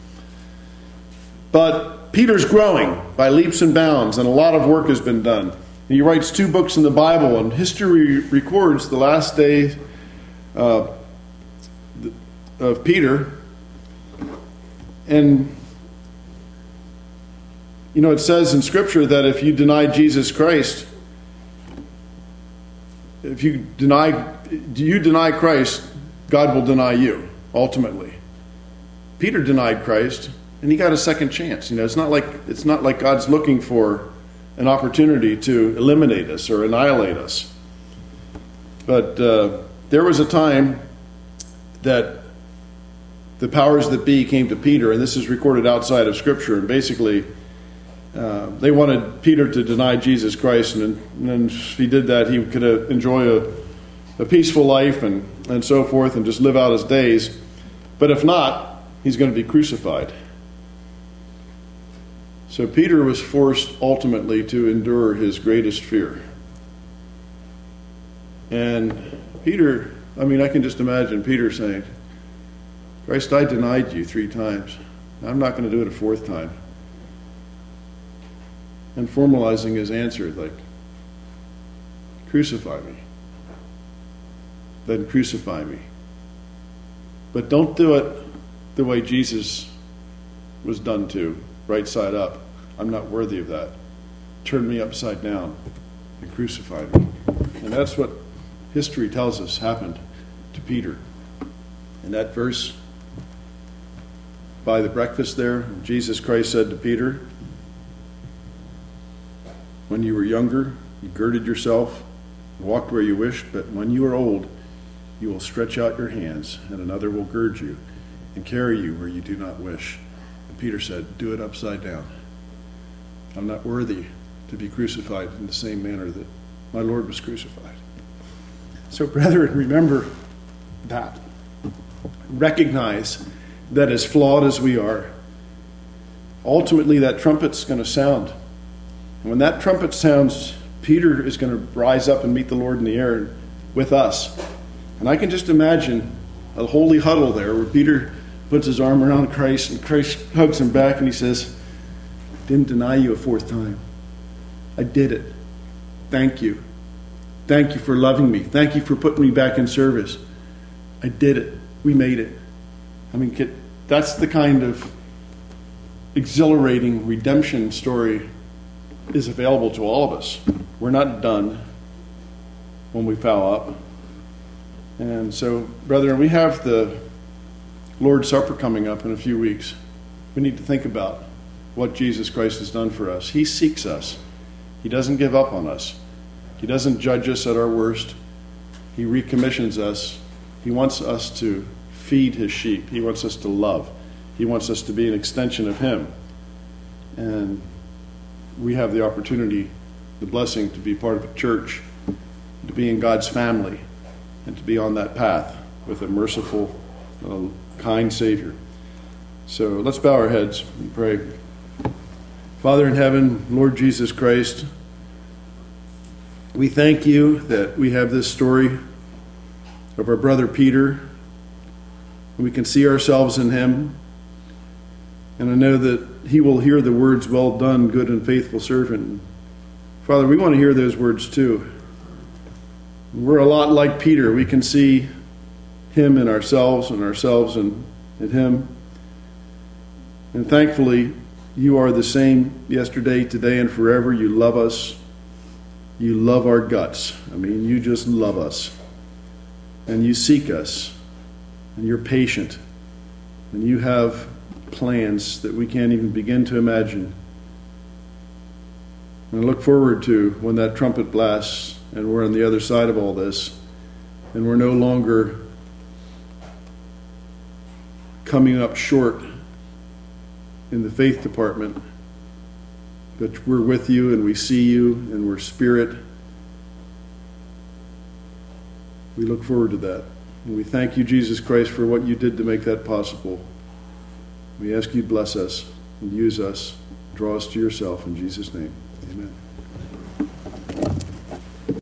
But Peter's growing by leaps and bounds, and a lot of work has been done. He writes two books in the Bible, and history records the last days uh, of Peter. And, you know, it says in Scripture that if you deny Jesus Christ, if you deny, you deny Christ, God will deny you, ultimately. Peter denied Christ, and he got a second chance. You know, it's not like it's not like God's looking for an opportunity to eliminate us or annihilate us. But uh, there was a time that the powers that be came to Peter, and this is recorded outside of Scripture, and basically uh, they wanted Peter to deny Jesus Christ, and, and if he did that, he could uh, enjoy a, a peaceful life and, and so forth, and just live out his days. But if not, he's going to be crucified. So Peter was forced ultimately to endure his greatest fear. And Peter, I mean, I can just imagine Peter saying, Christ, I denied you three times. I'm not going to do it a fourth time. And formalizing his answer, like, crucify me. Then crucify me. But don't do it the way Jesus was done to. Right side up. I'm not worthy of that. Turn me upside down and crucify me. And that's what history tells us happened to Peter. In that verse, by the breakfast there, Jesus Christ said to Peter, when you were younger, you girded yourself, walked where you wished, but when you are old, you will stretch out your hands, and another will gird you and carry you where you do not wish. Peter said, do it upside down. I'm not worthy to be crucified in the same manner that my Lord was crucified. So, brethren, remember that. Recognize that as flawed as we are, ultimately that trumpet's going to sound. And when that trumpet sounds, Peter is going to rise up and meet the Lord in the air with us. And I can just imagine a holy huddle there where Peter puts his arm around Christ, and Christ hugs him back, and he says, didn't deny you a fourth time. I did it. Thank you. Thank you for loving me. Thank you for putting me back in service. I did it. We made it. I mean, that's the kind of exhilarating redemption story is available to all of us. We're not done when we foul up. And so, brethren, we have the Lord's Supper coming up in a few weeks. We need to think about what Jesus Christ has done for us. He seeks us. He doesn't give up on us. He doesn't judge us at our worst. He recommissions us. He wants us to feed his sheep. He wants us to love. He wants us to be an extension of him. And we have the opportunity, the blessing, to be part of a church, to be in God's family, and to be on that path with a merciful, uh, kind Savior. So let's bow our heads and pray. Father in heaven, Lord Jesus Christ, we thank you that we have this story of our brother Peter. We can see ourselves in him. And I know that he will hear the words, "Well done, good and faithful servant." Father, we want to hear those words too. We're a lot like Peter. We can see him in ourselves and ourselves in, in him. And thankfully, you are the same yesterday, today, and forever. You love us. You love our guts. I mean, you just love us. And you seek us. And you're patient. And you have plans that we can't even begin to imagine. And I look forward to when that trumpet blasts and we're on the other side of all this, and we're no longer coming up short in the faith department, but we're with you and we see you and we're spirit. We look forward to that. And we thank you, Jesus Christ, for what you did to make that possible. We ask you to bless us and use us, draw us to yourself in Jesus' name. Amen.